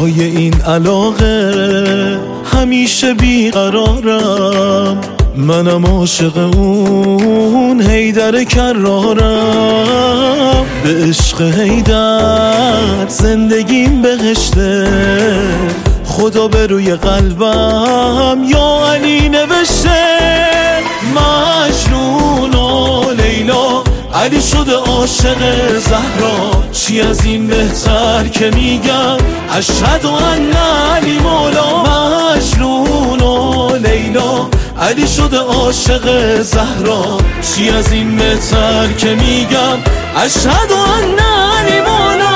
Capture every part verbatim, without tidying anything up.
پای این علاقه همیشه بیقرارم، منم عاشق اون حیدر کرارم. به عشق حیدر زندگیم بهشته، خدا به روی قلبم یا علی نوشته. مجنون و لیلا علی شده عاشق زهرا، چی از این بهتر که میگم اشهد ان علی مولا. مجنون و لیلا علی شده عاشق زهرا، چی از این بهتر که میگم اشهد ان علی مولا.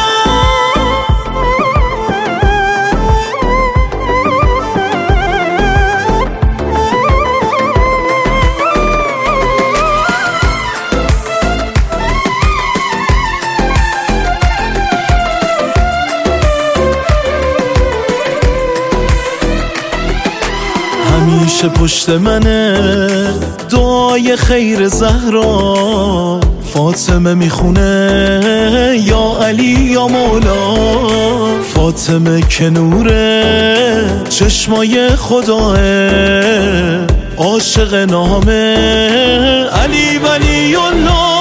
همیشه پشت منه دعای خیر زهرا، فاطمه میخونه یا علی یا مولا. فاطمه که نوره چشمای خداه، عاشق نامه علی ولی الله.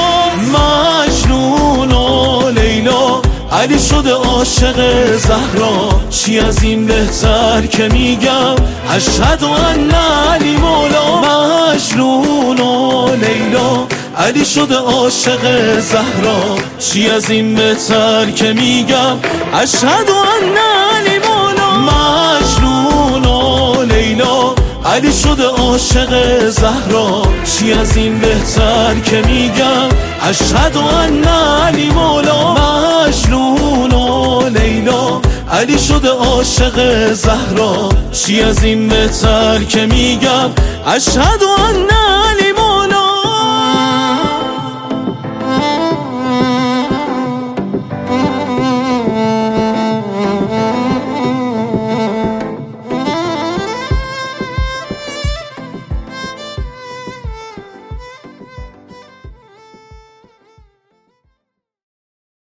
مجنون و لیلا علی شده عاشق زهرا، چی از این بهتر که میگم اشهد ان علی مولا. مجنون و لیلا علی شده عاشق زهرا، چی از این بهتر که میگم اشهد ان علی مولا. مجنون و لیلا علی شده عاشق زهرا، چی از این بهتر که میگم اشهد ان علی مولا. مجنون و لیلا علی شده عاشق زهرا، چی از این بهتر که میگم اشهد ان